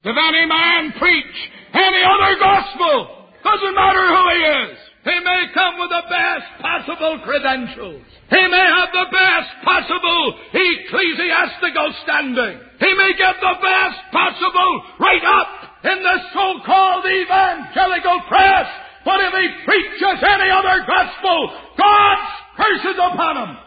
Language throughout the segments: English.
If any man preach any other gospel, doesn't matter who he is, he may come with the best possible credentials. He may have the best possible ecclesiastical standing. He may get the best possible right up in the so-called evangelical press. But if he preaches any other gospel, God's curse is upon him.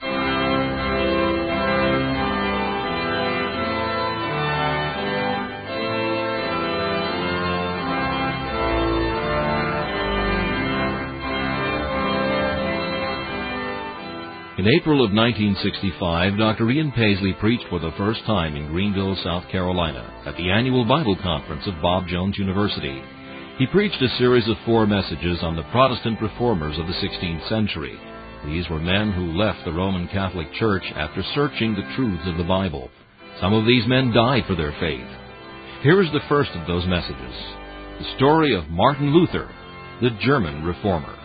In April of 1965, Dr. Ian Paisley preached for the first time in Greenville, South Carolina, at the annual Bible Conference of Bob Jones University. He preached a series of 4 messages on the Protestant reformers of the 16th century. These were men who left the Roman Catholic Church after searching the truths of the Bible. Some of these men died for their faith. Here is the first of those messages, the story of Martin Luther, the German reformer.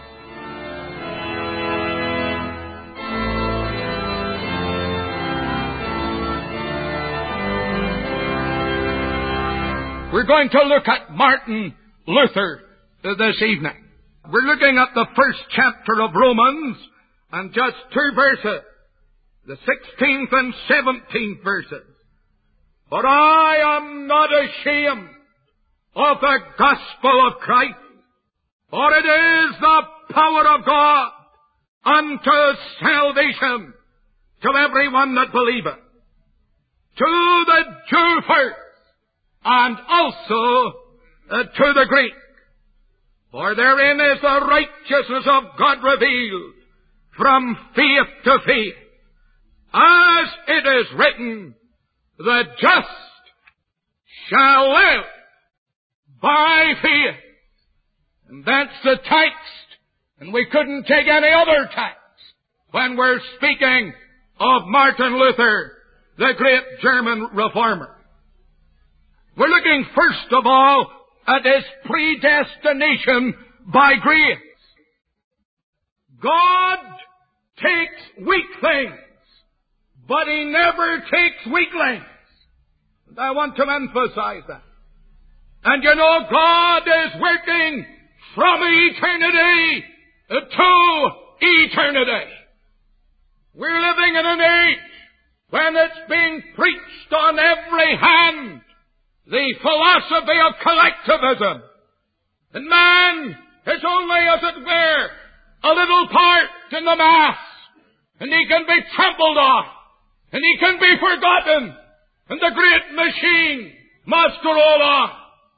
We're going to look at Martin Luther this evening. We're looking at the first chapter of Romans and just 2 verses, the 16th and 17th verses. But I am not ashamed of the gospel of Christ, for it is the power of God unto salvation to everyone that believeth, to the Jew first, and also to the Greek. For therein is the righteousness of God revealed from faith to faith. As it is written, the just shall live by faith. And that's the text, and we couldn't take any other text when we're speaking of Martin Luther, the great German reformer. We're looking first of all at his predestination by grace. God takes weak things, but He never takes weaklings. And I want to emphasize that. And you know, God is working from eternity to eternity. We're living in an age when it's being preached on every hand, the philosophy of collectivism. And man is only, as it were, a little part in the mass. And he can be trampled on. And he can be forgotten. And the great machine must roll on.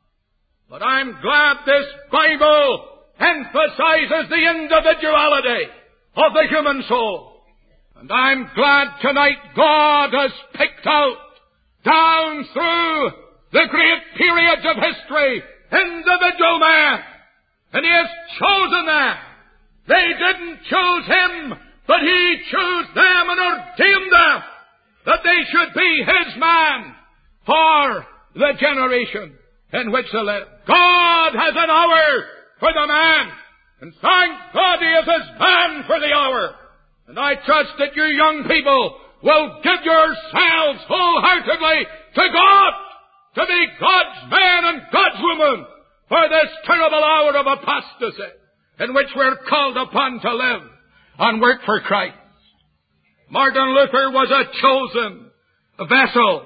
But I'm glad this Bible emphasizes the individuality of the human soul. And I'm glad tonight God has picked out, down through the great periods of history, individual man. And He has chosen them. They didn't choose Him, but He chose them and ordained them that they should be His man for the generation in which they live. God has an hour for the man, and thank God He is His man for the hour. And I trust that you young people will give yourselves wholeheartedly to God, to be God's man and God's woman for this terrible hour of apostasy in which we're called upon to live and work for Christ. Martin Luther was a chosen vessel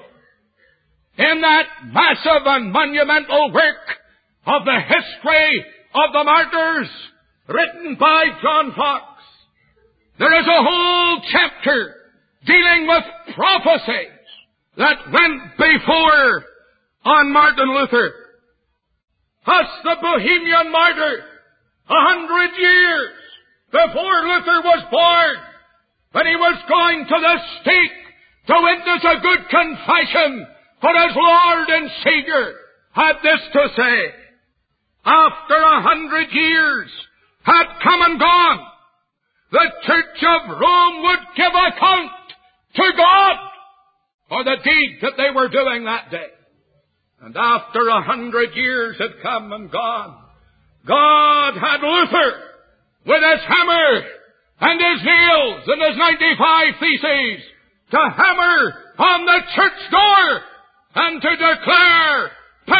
in that massive and monumental work of the history of the martyrs written by John Fox. There is a whole chapter dealing with prophecies that went before on Martin Luther. Thus the Bohemian martyr, 100 years before Luther was born, when he was going to the stake to witness a good confession for his Lord and Savior, had this to say: after 100 years had come and gone, the Church of Rome would give account to God for the deed that they were doing that day. And after 100 years had come and gone, God had Luther with his hammer and his nails and his 95 Theses to hammer on the church door and to declare,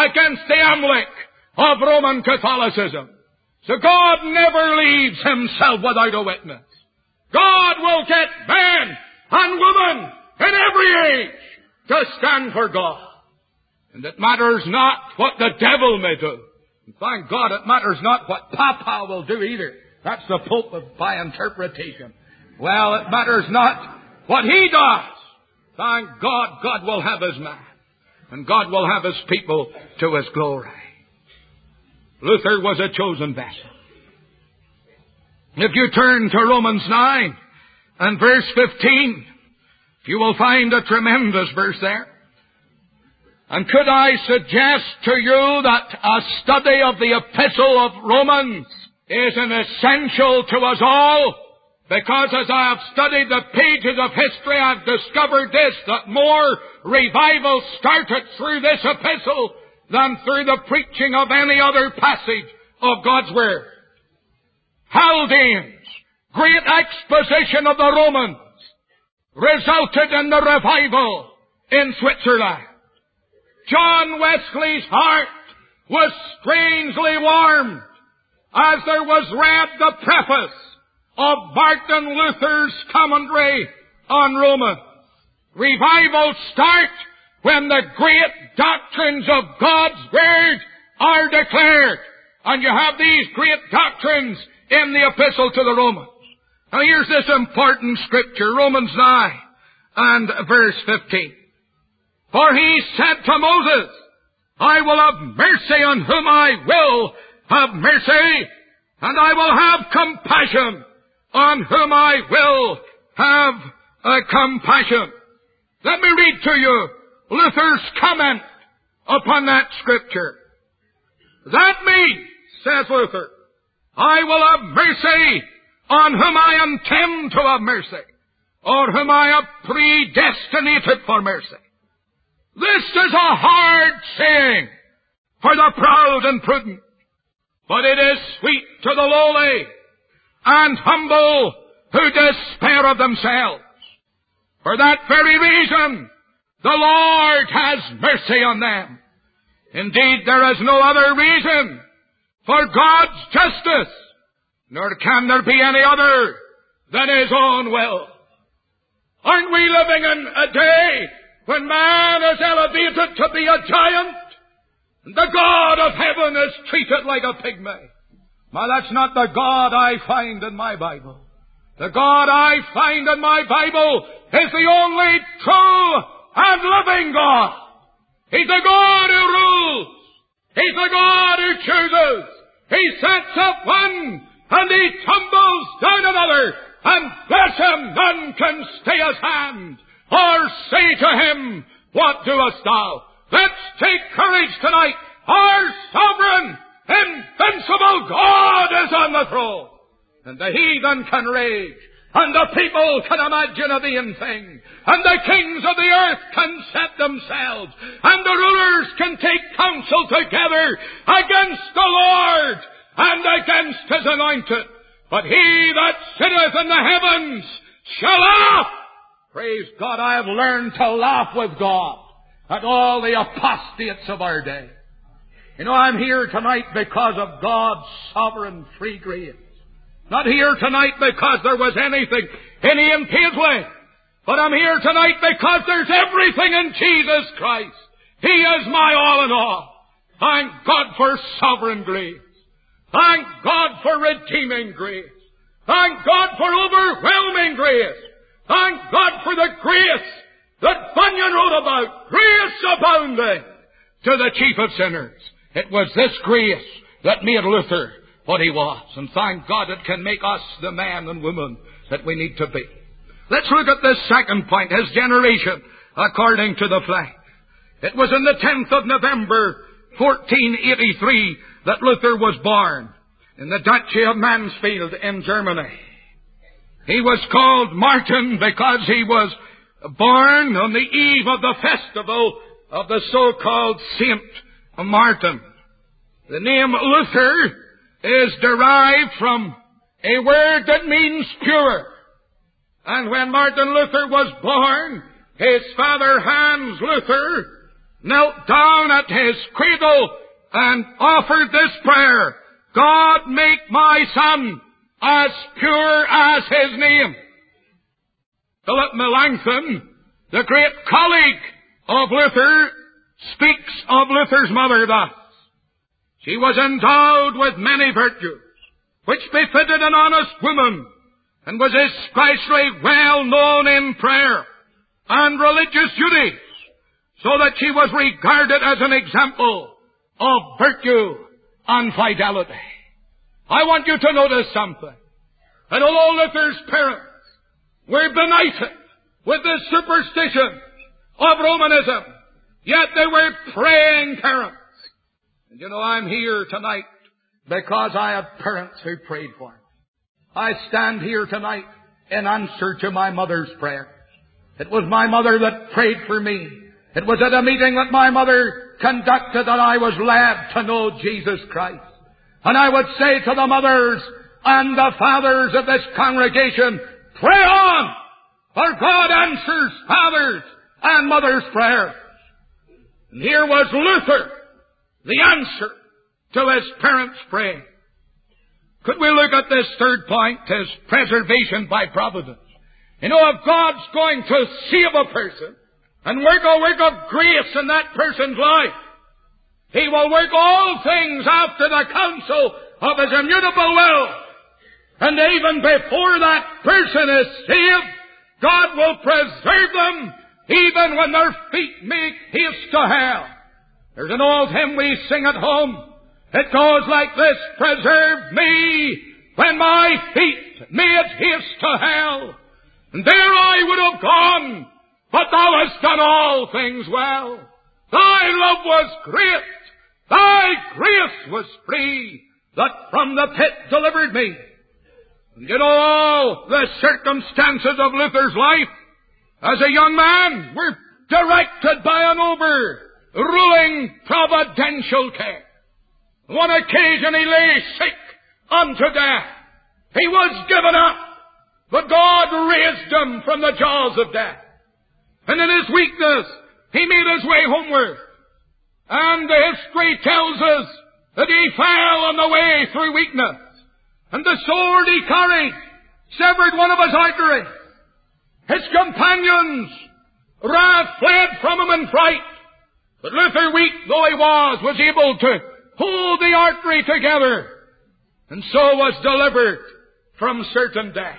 against the emblem of Roman Catholicism. So God never leaves himself without a witness. God will get man and woman in every age to stand for God. And it matters not what the devil may do. And thank God it matters not what Papa will do either. That's the Pope by interpretation. Well, it matters not what he does. Thank God, God will have his man. And God will have his people to his glory. Luther was a chosen vessel. If you turn to Romans 9 and verse 15, you will find a tremendous verse there. And could I suggest to you that a study of the epistle of Romans is an essential to us all? Because as I have studied the pages of history, I've discovered this, that more revival started through this epistle than through the preaching of any other passage of God's Word. Haldane's great exposition of the Romans resulted in the revival in Switzerland. John Wesley's heart was strangely warmed as there was read the preface of Martin Luther's commentary on Romans. Revivals start when the great doctrines of God's Word are declared. And you have these great doctrines in the epistle to the Romans. Now here's this important scripture, Romans 9 and verse 15. For he said to Moses, I will have mercy on whom I will have mercy, and I will have compassion on whom I will have compassion. Let me read to you Luther's comment upon that scripture. That means, says Luther, I will have mercy on whom I intend to have mercy, or whom I have predestinated for mercy. This is a hard saying for the proud and prudent, but it is sweet to the lowly and humble who despair of themselves. For that very reason, the Lord has mercy on them. Indeed, there is no other reason for God's justice, nor can there be any other than his own will. Aren't we living in a day when man is elevated to be a giant, and the God of heaven is treated like a pygmy? Well, that's not the God I find in my Bible. The God I find in my Bible is the only true and living God. He's the God who rules. He's the God who chooses. He sets up one and he tumbles down another, and bless him, none can stay his hand or say to him, what doest thou? Let's take courage tonight. Our sovereign, invincible God is on the throne. And the heathen can rage, and the people can imagine a vain thing, and the kings of the earth can set themselves, and the rulers can take counsel together against the Lord and against his anointed. But he that sitteth in the heavens shall laugh. Praise God, I have learned to laugh with God at all the apostates of our day. You know, I'm here tonight because of God's sovereign free grace. Not here tonight because there was anything in Ian Paisley, but I'm here tonight because there's everything in Jesus Christ. He is my all in all. Thank God for sovereign grace. Thank God for redeeming grace. Thank God for overwhelming grace. Thank God for the grace that Bunyan wrote about. Grace abounding to the chief of sinners. It was this grace that made Luther what he was. And thank God it can make us the man and woman that we need to be. Let's look at this second point, his generation according to the flesh. It was in the 10th of November, 1483, that Luther was born in the Duchy of Mansfield in Germany. He was called Martin because he was born on the eve of the festival of the so-called Saint Martin. The name Luther is derived from a word that means pure. And when Martin Luther was born, his father Hans Luther knelt down at his cradle and offered this prayer: God, make my son as pure as his name. Philip Melanchthon, the great colleague of Luther, speaks of Luther's mother thus: she was endowed with many virtues, which befitted an honest woman, and was especially well known in prayer and religious duties, so that she was regarded as an example of virtue and fidelity. I want you to notice something. And although Luther's parents were benighted with the superstition of Romanism, yet they were praying parents. And you know, I'm here tonight because I have parents who prayed for me. I stand here tonight in answer to my mother's prayer. It was my mother that prayed for me. It was at a meeting that my mother conducted that I was led to know Jesus Christ. And I would say to the mothers and the fathers of this congregation, pray on, for God answers fathers and mothers' prayers. And here was Luther, the answer to his parents' praying. Could we look at this third point, his preservation by providence? You know, if God's going to save a person and work a work of grace in that person's life, He will work all things after the counsel of His immutable will. And even before that person is saved, God will preserve them even when their feet make haste to hell. There's an old hymn we sing at home. It goes like this: preserve me when my feet made haste to hell. And there I would have gone, but Thou hast done all things well. Thy love was great, Thy grace was free, that from the pit delivered me. And you know, all the circumstances of Luther's life as a young man were directed by an overruling providential care. On one occasion he lay sick unto death. He was given up, but God raised him from the jaws of death. And in his weakness, he made his way homeward. And the history tells us that he fell on the way through weakness. And the sword he carried severed one of his arteries. His companions fled from him in fright. But Luther, weak though he was able to hold the artery together, and so was delivered from certain death.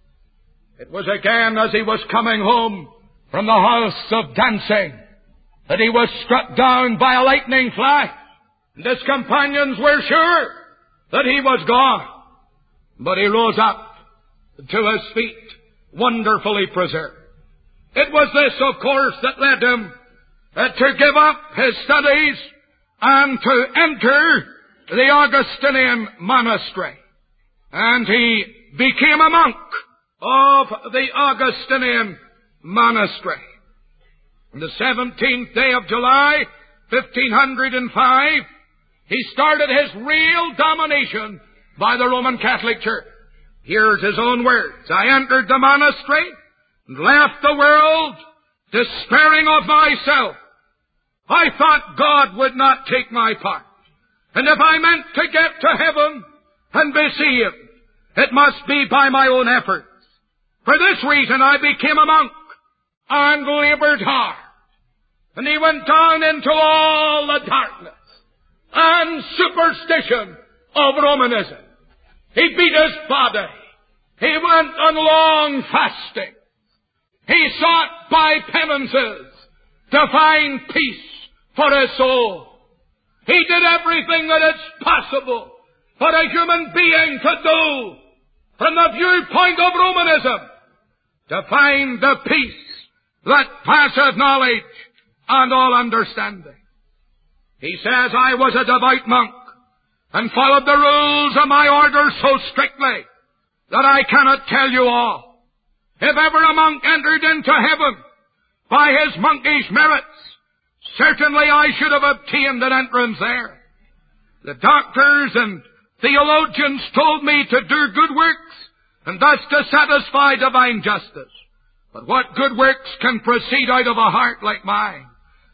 It was again as he was coming home from the house of dancing that he was struck down by a lightning flash, and his companions were sure that he was gone. But he rose up to his feet, wonderfully preserved. It was this, of course, that led him to give up his studies and to enter the Augustinian monastery. And he became a monk of the Augustinian monastery. On the 17th day of July, 1505, he started his real domination by the Roman Catholic Church. Here's his own words: I entered the monastery and left the world, despairing of myself. I thought God would not take my part. And if I meant to get to heaven and be saved, it must be by my own efforts. For this reason I became a monk and labored hard. And he went down into all the darkness and superstition of Romanism. He beat his body. He went on long fasting. He sought by penances to find peace for his soul. He did everything that is possible for a human being to do from the viewpoint of Romanism to find the peace that passeth knowledge and all understanding. He says, I was a devout monk and followed the rules of my order so strictly that I cannot tell you all. If ever a monk entered into heaven by his monkish merits, certainly I should have obtained an entrance there. The doctors and theologians told me to do good works and thus to satisfy divine justice. But what good works can proceed out of a heart like mine?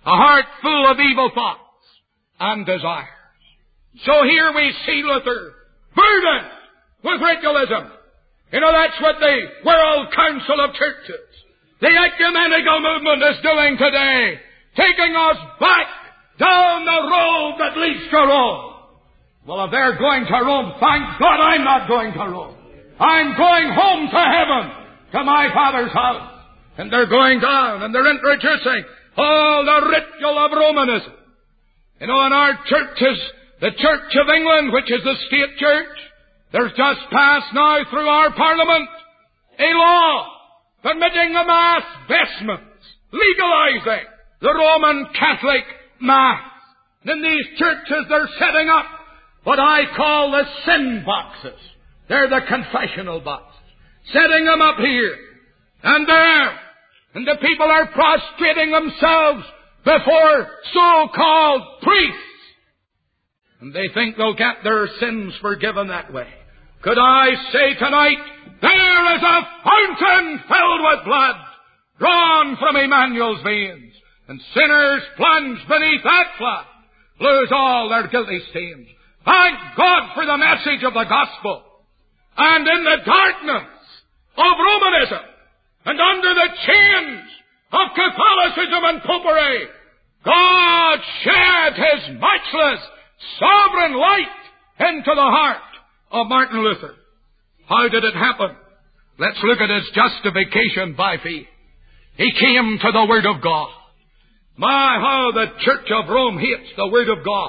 a heart full of evil thoughts and desires. So here we see Luther burdened with ritualism. You know, that's what the World Council of Churches, the ecumenical movement, is doing today, taking us back down the road that leads to Rome. Well, if they're going to Rome, thank God I'm not going to Rome. I'm going home to heaven, to my Father's house. And they're going down, and they're introducing all the ritual of Romanism. You know, in our churches, the Church of England, which is the state church, there's just passed now through our Parliament a law permitting the mass vestments, legalizing the Roman Catholic Mass. And in these churches they're setting up what I call the sin boxes. They're the confessional boxes. Setting them up here and there. And the people are prostrating themselves before so-called priests. And they think they'll get their sins forgiven that way. Could I say tonight, there is a fountain filled with blood, drawn from Emmanuel's veins, and sinners plunged beneath that flood lose all their guilty stains. Thank God for the message of the gospel. And in the darkness of Romanism, and under the chains of Catholicism and Popery, God shed His matchless, sovereign light into the heart of Martin Luther. How did it happen? Let's look at his justification by faith. He came to the Word of God. My, how the Church of Rome hates the Word of God.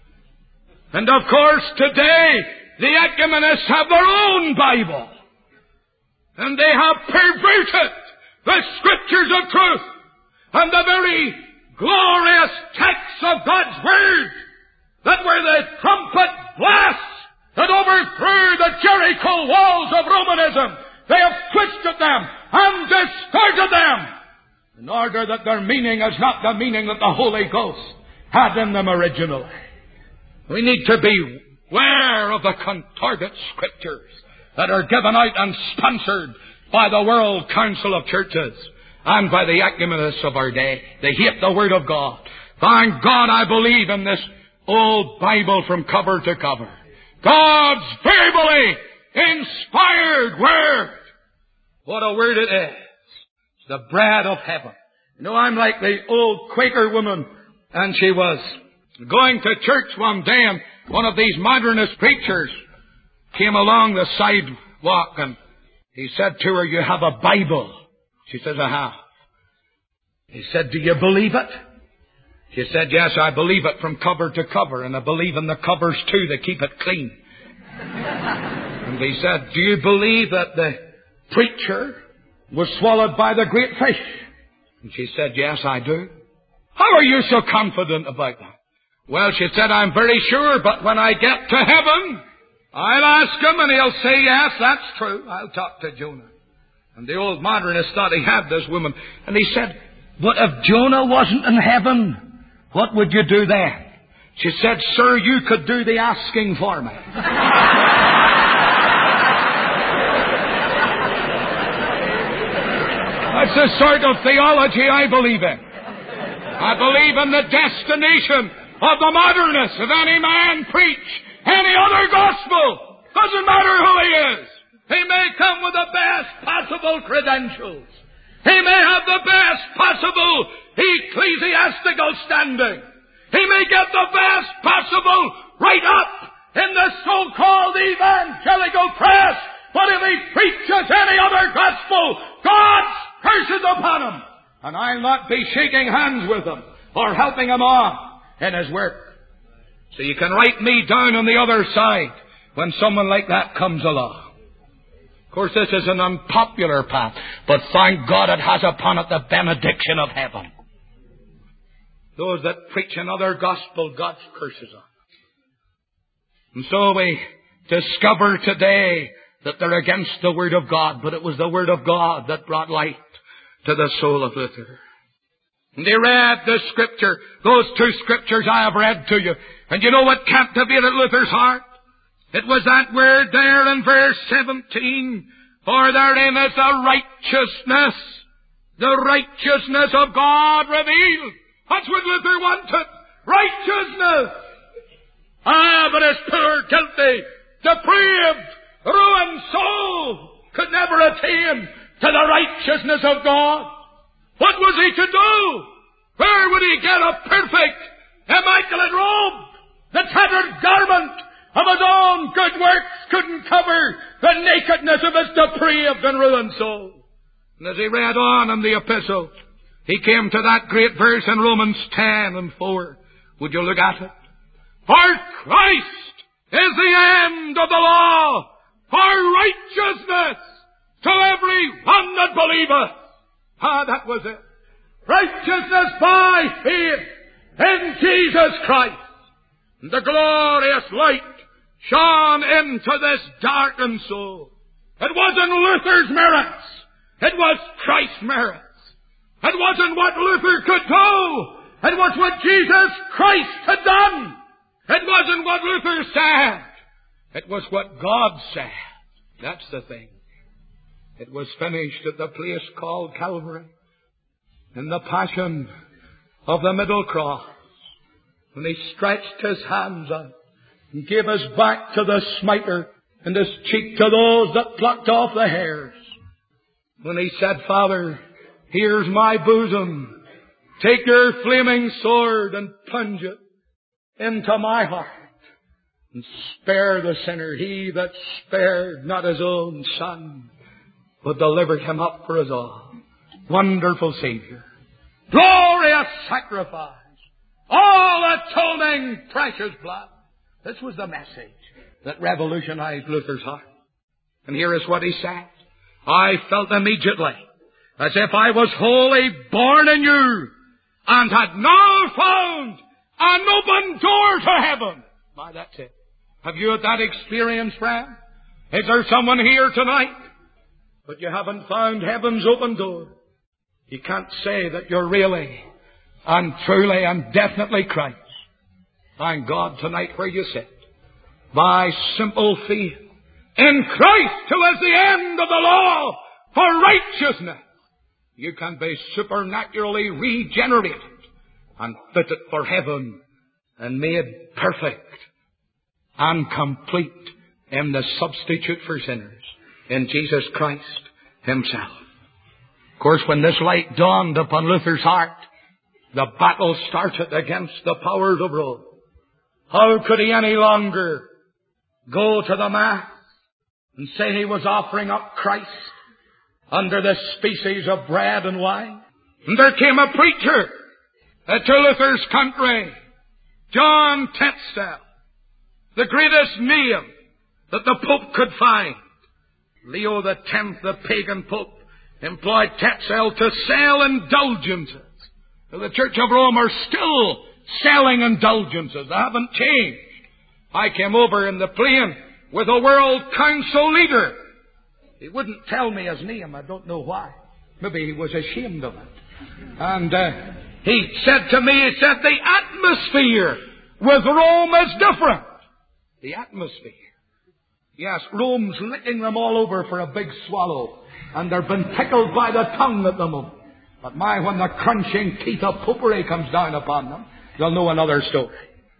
And of course today, the ecumenists have their own Bible. And they have perverted the Scriptures of truth and the very glorious texts of God's Word that were the trumpet blasts that overthrew the Jericho walls of Romanism. They have twisted them and distorted them in order that their meaning is not the meaning that the Holy Ghost had in them originally. We need to be aware of the contorted Scriptures that are given out and sponsored by the World Council of Churches and by the ecumenists of our day. They hate the Word of God. Thank God I believe in this old Bible from cover to cover. God's verbally inspired Word. What a Word it is. It's the bread of heaven. You know, I'm like the old Quaker woman, and she was going to church one day, and one of these modernist preachers came along the sidewalk, and he said to her, "You have a Bible?" She says, "I have." He said, "Do you believe it?" She said, "Yes, I believe it from cover to cover, and I believe in the covers too, they keep it clean." And he said, "Do you believe that the preacher was swallowed by the great fish?" And she said, "Yes, I do." "How are you so confident about that?" "Well," she said, "I'm very sure, but when I get to heaven, I'll ask him and he'll say, yes, that's true. I'll talk to Jonah." And the old modernist thought he had this woman. And he said, "But if Jonah wasn't in heaven, what would you do then?" She said, "Sir, you could do the asking for me." That's the sort of theology I believe in. I believe in the destination of the modernists. If any man preach any other gospel, doesn't matter who he is, he may come with the best possible credentials. He may have the best possible ecclesiastical standing. He may get the best possible write-up in the so-called evangelical press. But if he preaches any other gospel, God's curses upon him. And I'll not be shaking hands with him or helping him on in his work. So you can write me down on the other side when someone like that comes along. Of course, this is an unpopular path, but thank God it has upon it the benediction of heaven. Those that preach another gospel, God's curses on. And so we discover today that they're against the Word of God, but it was the Word of God that brought light to the soul of Luther. And they read the Scripture, those two Scriptures I have read to you. And you know what captivated Luther's heart? It was that word there in verse 17, "For therein is the righteousness of God revealed That's what Luther wanted. Righteousness. But his poor, guilty, depraved, ruined soul could never attain to the righteousness of God. What was he to do? Where would he get a perfect, immaculate robe? The tattered garment of his own good works couldn't cover the nakedness of his depraved and ruined soul. And as he read on in the epistle, he came to that great verse in Romans 10:4. Would you look at it? For Christ is the end of the law for righteousness to every one that believeth. That was it. Righteousness by faith in Jesus Christ. And the glorious light shone into this darkened soul. It wasn't Luther's merits. It was Christ's merits. It wasn't what Luther could do. It was what Jesus Christ had done. It wasn't what Luther said. It was what God said. That's the thing. It was finished at the place called Calvary, in the passion of the middle cross, when he stretched his hands out and gave his back to the smiter and his cheek to those that plucked off the hairs. When he said, Father, here's my bosom. Take your flaming sword and plunge it into my heart and spare the sinner, he that spared not his own son, but delivered him up for us all. Wonderful Savior. Glorious sacrifice. All atoning precious blood. This was the message that revolutionized Luther's heart. And here is what he said. I felt immediately as if I was wholly born anew and had now found an open door to heaven. My, that's it. Have you had that experience, friend? Is there someone here tonight, but you haven't found heaven's open door? You can't say that you're really and truly and definitely Christ. Thank God tonight where you sit, by simple faith in Christ, who is the end of the law for righteousness, you can be supernaturally regenerated and fitted for heaven and made perfect and complete in the substitute for sinners, in Jesus Christ himself. Of course, when this light dawned upon Luther's heart, the battle started against the powers of Rome. How could he any longer go to the Mass and say he was offering up Christ under the species of bread and wine? And there came a preacher to Luther's country, John Tetzel, the greatest name that the Pope could find. Leo X, the pagan Pope, employed Tetzel to sell indulgences. The Church of Rome are still selling indulgences. They haven't changed. I came over in the plane with a World Council leader. He wouldn't tell me his name. I don't know why. Maybe he was ashamed of it. And he said to me, the atmosphere with Rome is different. The atmosphere. Yes, Rome's licking them all over for a big swallow. And they've been tickled by the tongue at the moment. But when the crunching teeth of popery comes down upon them, they'll know another story.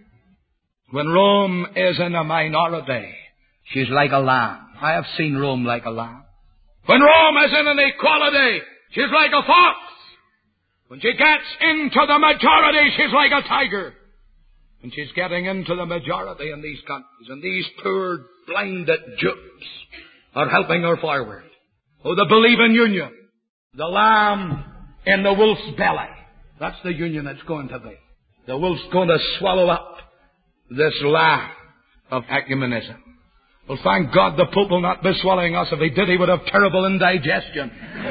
When Rome is in a minority, she's like a lamb. I have seen Rome like a lamb. When Rome is in an equality, she's like a fox. When she gets into the majority, she's like a tiger. And she's getting into the majority in these countries. And these poor, blinded dupes are helping her forward. Oh, the believing union. The lamb in the wolf's belly. That's the union it's going to be. The wolf's going to swallow up this lamb of ecumenism. Well, thank God the Pope will not be swallowing us. If he did, he would have terrible indigestion.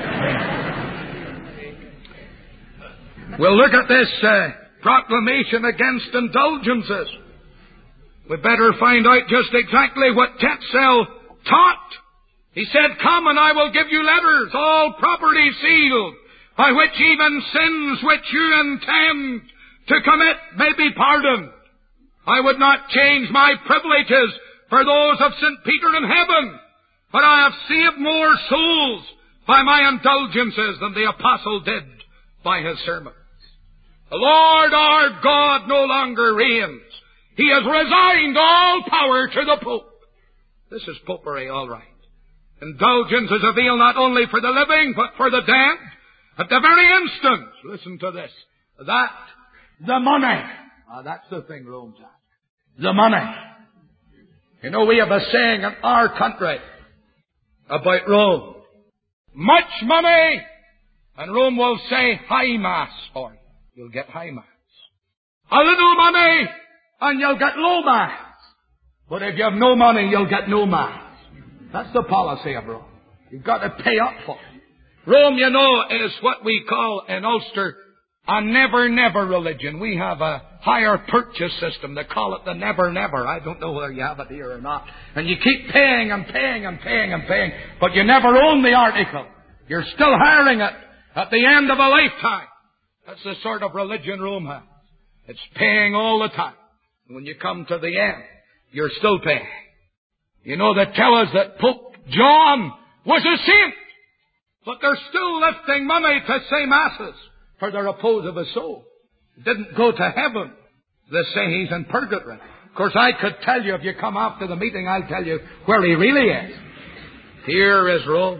We'll look at this proclamation against indulgences. We better find out just exactly what Tetzel taught. He said, come and I will give you letters, all property sealed, by which even sins which you intend to commit may be pardoned. I would not change my privileges for those of St. Peter in heaven, but I have saved more souls by my indulgences than the apostle did by his sermons. The Lord our God no longer reigns. He has resigned all power to the Pope. This is popery, all right. Indulgence is a veil not only for the living, but for the dead. At the very instant, listen to this, that the money, that's the thing Rome's at. The money. You know, we have a saying in our country about Rome. Much money, and Rome will say high mass for you. You'll get high mass. A little money, and you'll get low mass. But if you have no money, you'll get no mass. That's the policy of Rome. You've got to pay up for it. Rome, you know, is what we call in Ulster a never-never religion. We have a hire purchase system. They call it the never-never. I don't know whether you have it here or not. And you keep paying and paying and paying and paying, but you never own the article. You're still hiring it at the end of a lifetime. That's the sort of religion Rome has. It's paying all the time. And when you come to the end, you're still paying. You know, they tell us that Pope John was a saint, but they're still lifting money to say masses for the repose of his soul. He didn't go to heaven. They say he's in purgatory. Of course, I could tell you, if you come after the meeting, I'll tell you where he really is. Here is Rome.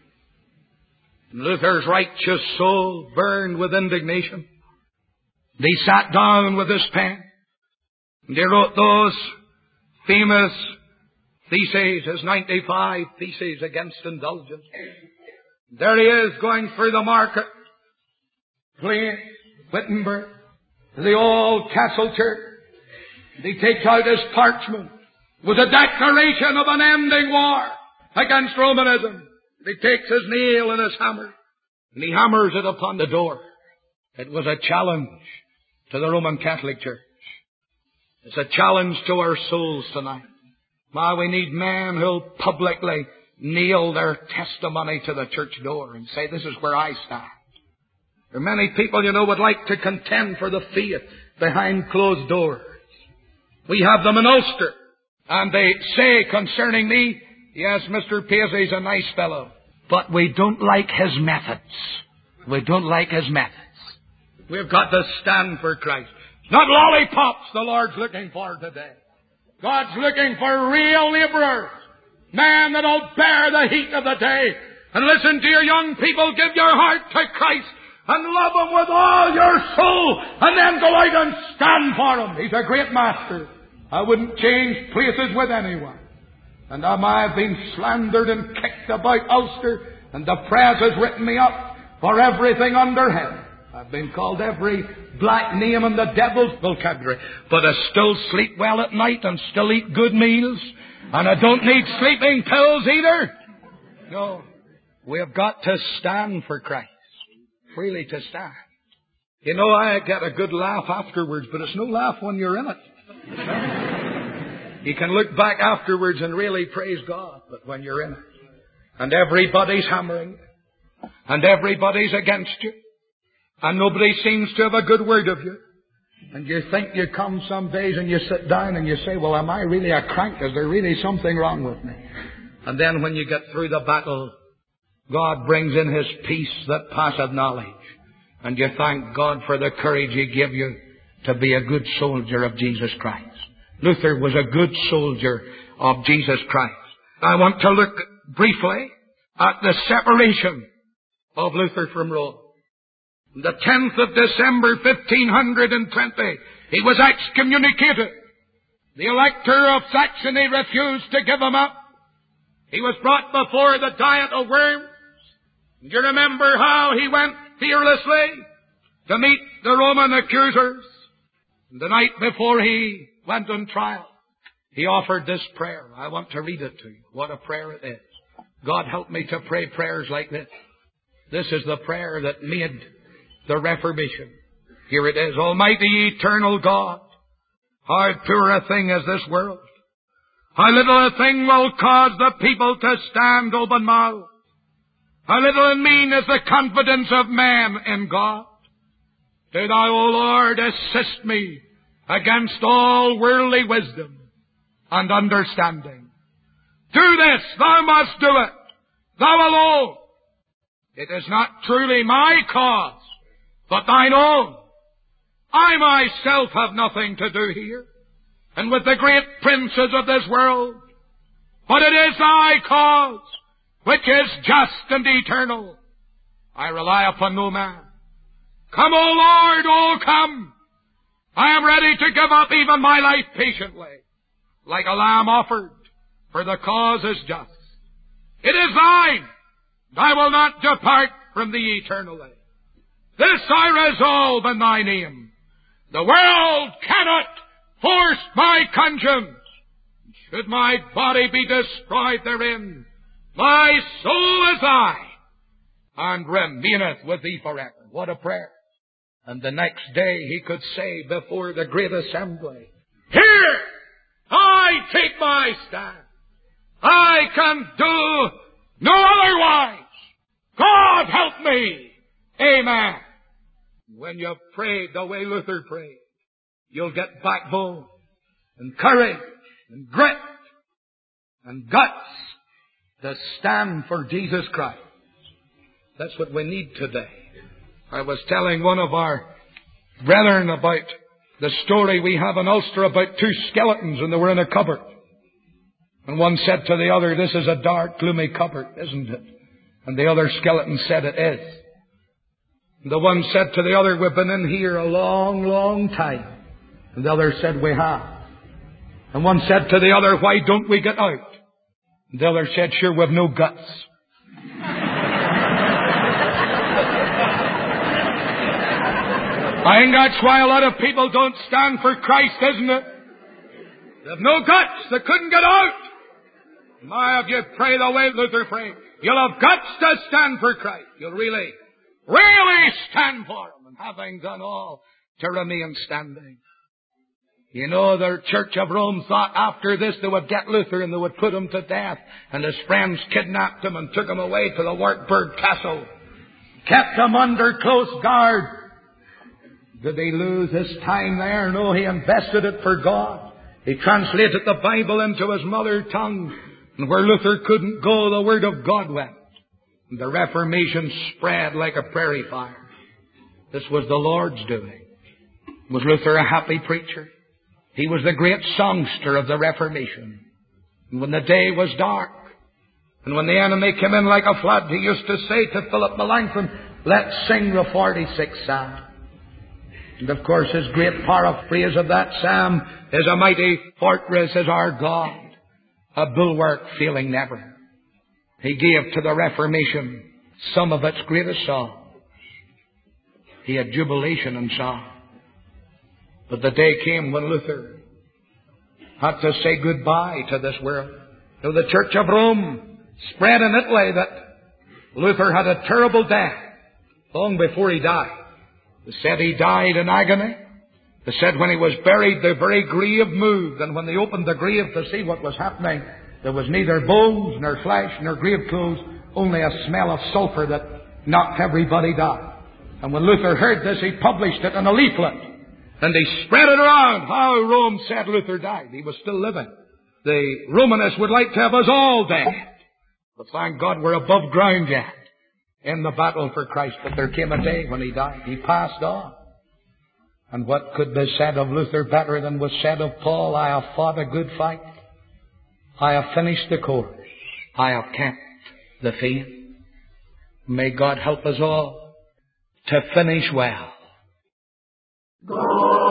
Luther's righteous soul burned with indignation. He sat down with his pen, and he wrote those famous theses, his 95 theses against indulgence. There he is, going through the market, Plain, Wittenberg, to the old Castle Church. And he takes out his parchment with a declaration of an ending war against Romanism. And he takes his nail and his hammer, and he hammers it upon the door. It was a challenge to the Roman Catholic Church. It's a challenge to our souls tonight. We need men who'll publicly nail their testimony to the church door and say, this is where I stand. There are many people, you know, would like to contend for the faith behind closed doors. We have them in Ulster, and they say concerning me, yes, Mr. Paisley's a nice fellow, but we don't like his methods. We don't like his methods. We've got to stand for Christ. It's not lollipops the Lord's looking for today. God's looking for real laborers. Men that'll bear the heat of the day. And listen, dear young people, give your heart to Christ and love Him with all your soul, and then go out and stand for Him. He's a great master. I wouldn't change places with anyone. And I've been slandered and kicked about Ulster, and the press has written me up for everything under heaven. I've been called every black name in the devil's vocabulary, but I still sleep well at night and still eat good meals, and I don't need sleeping pills either. No, we have got to stand for Christ, freely to stand. You know, I get a good laugh afterwards, but it's no laugh when you're in it. You can look back afterwards and really praise God, but when you're in it, and everybody's hammering, and everybody's against you, and nobody seems to have a good word of you, and you think you come some days and you sit down and you say, well, am I really a crank? Is there really something wrong with me? And then when you get through the battle, God brings in His peace that passeth knowledge, and you thank God for the courage He gave you to be a good soldier of Jesus Christ. Luther was a good soldier of Jesus Christ. I want to look briefly at the separation of Luther from Rome. The 10th of December, 1520, he was excommunicated. The Elector of Saxony refused to give him up. He was brought before the Diet of Worms. Do you remember how he went fearlessly to meet the Roman accusers? The night before he went on trial, he offered this prayer. I want to read it to you. What a prayer it is. God help me to pray prayers like this. This is the prayer that made the Reformation. Here it is. Almighty eternal God, how poor a thing is this world. How little a thing will cause the people to stand open-mouthed. How little and mean is the confidence of man in God. Do Thou, O Lord, assist me against all worldly wisdom and understanding. Do this, Thou must do it, Thou alone. It is not truly my cause, but Thine own. I myself have nothing to do here, and with the great princes of this world, but it is thy cause, which is just and eternal. I rely upon no man. Come, O Lord, O come. I am ready to give up even my life patiently, like a lamb offered, for the cause is just. It is thine, and I will not depart from thee eternally. This I resolve in thy name. The world cannot force my conscience. Should my body be destroyed therein, my soul is thine, and remaineth with thee forever. What a prayer. And the next day he could say before the great assembly, Here I take my stand. I can do no otherwise. God help me. Amen. When you've prayed the way Luther prayed, you'll get backbone and courage and grit and guts to stand for Jesus Christ. That's what we need today. I was telling one of our brethren about the story we have in Ulster about two skeletons, and they were in a cupboard. And one said to the other, This is a dark, gloomy cupboard, isn't it? And the other skeleton said, It is. And the one said to the other, We've been in here a long, long time. And the other said, We have. And one said to the other, Why don't we get out? And the other said, Sure, we've no guts. I think that's why a lot of people don't stand for Christ, isn't it? They have no guts. They couldn't get out. My, if you pray the way Luther prayed, you'll have guts to stand for Christ. You'll really stand for Him, and having done all, to remain standing. You know, the Church of Rome thought after this they would get Luther and they would put him to death. And his friends kidnapped him and took him away to the Wartburg Castle. Kept him under close guard. Did he lose his time there? No, he invested it for God. He translated the Bible into his mother tongue. And where Luther couldn't go, the Word of God went. And the Reformation spread like a prairie fire. This was the Lord's doing. Was Luther a happy preacher? He was the great songster of the Reformation. And when the day was dark, and when the enemy came in like a flood, he used to say to Philip Melanchthon, Let's sing the 46th Psalm. And of course his great paraphrase of that psalm is, A mighty fortress is our God, a bulwark failing never. He gave to the Reformation some of its greatest songs. He had jubilation in song. But the day came when Luther had to say goodbye to this world. So the Church of Rome spread in Italy that Luther had a terrible death long before he died. They said he died in agony. They said when he was buried, the very grave moved. And when they opened the grave to see what was happening, there was neither bones, nor flesh, nor grave clothes, only a smell of sulphur that knocked everybody down. And when Luther heard this, he published it in a leaflet. And they spread it around how Rome said Luther died. He was still living. The Romanists would like to have us all dead. But thank God we're above ground yet in the battle for Christ. But there came a day when he died. He passed on. And what could be said of Luther better than was said of Paul? I have fought a good fight. I have finished the course. I have kept the faith. May God help us all to finish well. God.